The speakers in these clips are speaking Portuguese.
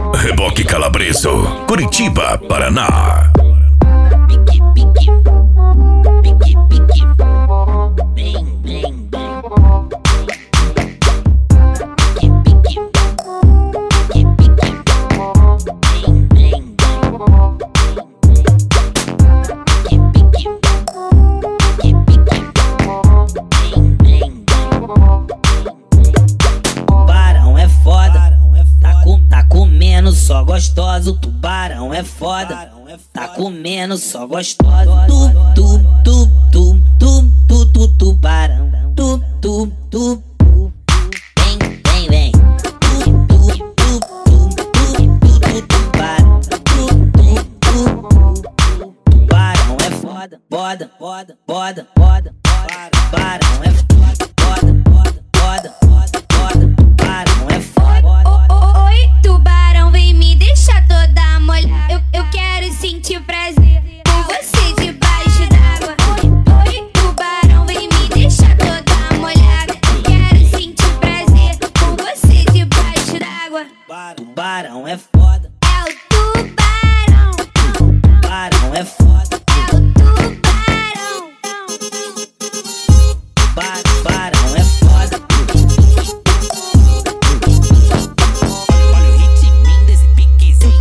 Reboque Calabreso, Curitiba, Paraná. Pique, pique, pique, pique, bem, bem, bem. Pique, pique, pique, pique, bem, bem, bem. Pique, pique, pique, pique, bem, bem, bem. Tubarão é foda, tá comendo só gostoso. Tubarão é foda, tá comendo só gostoso. Tubarão. Vem, vem, vem. Tubarão. Tubarão é foda, foda, foda, foda, foda. Tubarão é foda, foda, foda, foda, foda. Tubarão é foda. Oi, tubarão, vem me deixar toda molhada. Eu quero sentir prazer com você debaixo d'água. Oi, tubarão, vem me deixar toda molhada. Eu quero sentir prazer com você debaixo d'água. Tubarão é foda. É o tubarão. Tubarão é foda. É o tubarão. Tubarão é foda. Olha o ritminho desse piquezinho.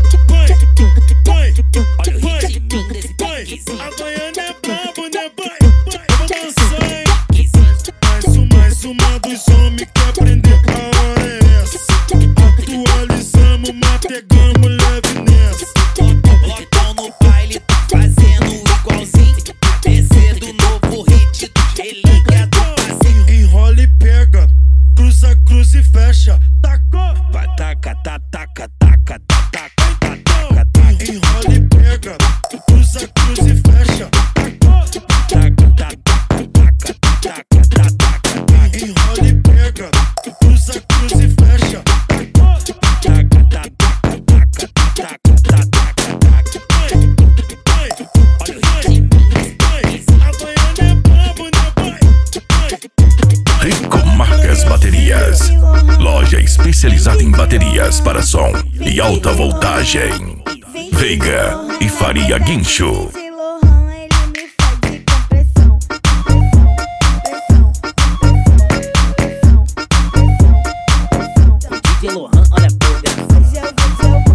Olha o ritminho desse piquezinho. A baiana é brabo, né, pai? Vamos dançar, hein? Mais uma dos homens que aprender. A hora é essa. Atualizamos, mas pegamos leve nessa. Lotão no baile tá fazendo igualzinho. Descer do novo hit do relíquia do passinho. Enrola e pega, cruza e fecha. Tacou! Taca, taca, taca, taca, taca, taca, taca. Enrola e pega, cruza e fecha. Taca, taca, taca, taca, taca, taca. Enrola e pega, cruza e fecha. Taca, taca, taca, taca, taca, taca. Olha o ritminho. A baiana é brabo, né, pai? Rico Marcas Baterias. Loja especializada em baterias para som e alta voltagem. Veiga e Faria Guincho. DJ Lohan, olha a programação.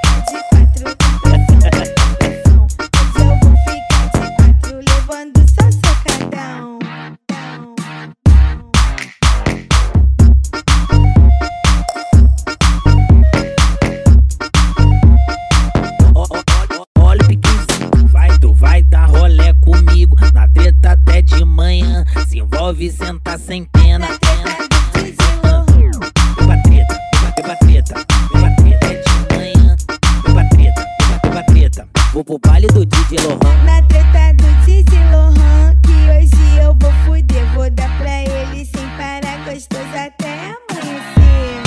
Olha o piquezinho, tu vai dar rolé comigo. Na treta até de manhã, se envolve, senta sem pena. Beba treta, beba treta, beba treta é de manhã. Beba treta, vou pro baile do DJ Lohan. Na treta do Didi Lohan, que hoje eu vou fuder. Vou dar pra ele sem parar, gostoso até amanhecer.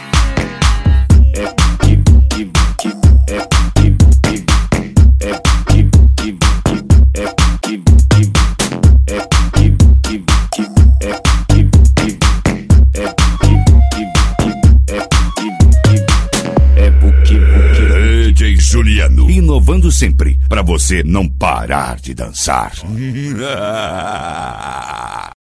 DJ Juliano, inovando sempre, pra você não parar de dançar.